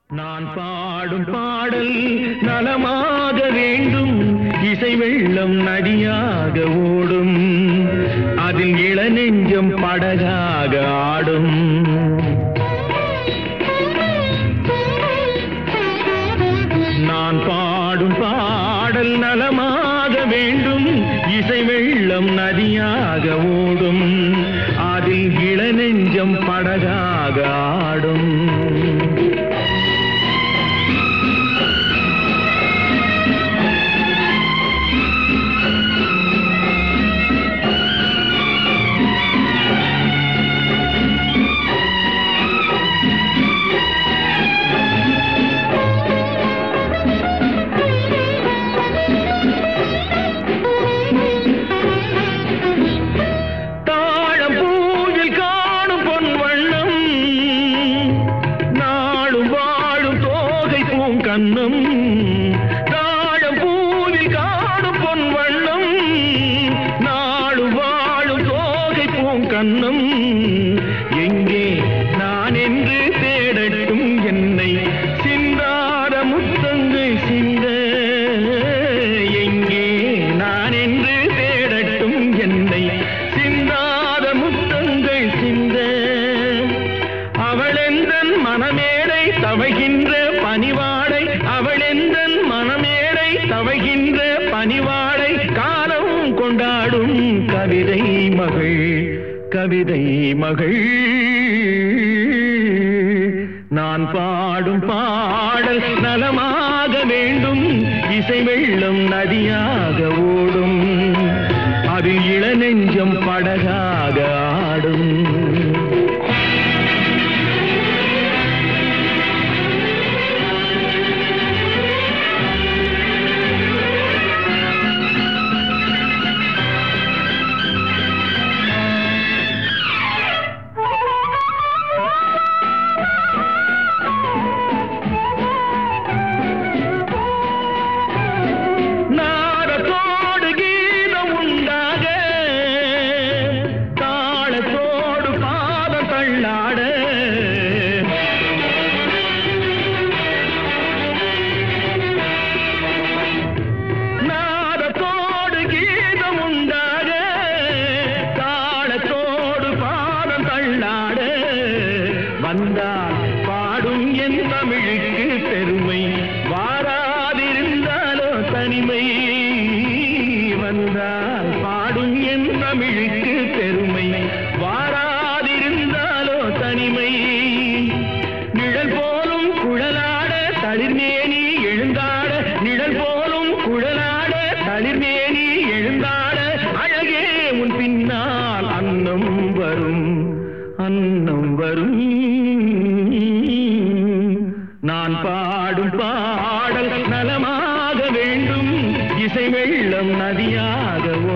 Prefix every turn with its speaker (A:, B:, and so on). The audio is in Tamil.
A: நான் பாடும் பாடல் நலமாக வேண்டும், இசை வெள்ளம் நதியாக ஓடும், அதில் இளநெஞ்சம் படகாக ஆடும். நான் பாடும் பாடல் நலமாக வேண்டும், இசை வெள்ளம் நதியாக ஓடும், அதில் இளநெஞ்சம் படகாக ஆடும். கண்ணம் தாழம் பூவில் காணும் பொன் வண்ணம், நாடு வாழும் தோகை பூங்கண்ணம். எங்கே நான் என்று தேடட்டும் என்னை சிந்தாத முத்தங்கள் சிந்த, எங்கே நான் என்று தேடட்டும் என்னை சிந்தாத முத்தங்கள் சிந்த. அவளெந்தன் மனமேடை தவைகின்ற பணிவாடை, அவளெந்தன் மனமேடை தவைகின்ற பணிவாடை, காலம் கொண்டாடும் கவிதை மகள், கவிதை மகள். நான் பாடும் பாடல் நலமாக வேண்டும், இசை வெள்ளம் நதியாக ஓடும், அது இளநெஞ்சம் படகாக ஆடும். வந்தால் பாடும் என் தமிழுக்கு பெருமை, வாராதிருந்தாலோ தனிமை. வந்தால் பாடும் என் தமிழுக்கு பெருமை, வாராதிருந்தாலோ தனிமை. நிழல் போலும் குழலாட தளிர்மேனி எழுந்தாட, நிழல் போலும் குழலாட தளிர்மேனி எழுந்தாட, அழகே உன் பின்னால் அன்னம் வரும், அன்னம் வரும். நான் பாடும் பாடல் நலமாக வேண்டும், இசை வெள்ளம் நதியாக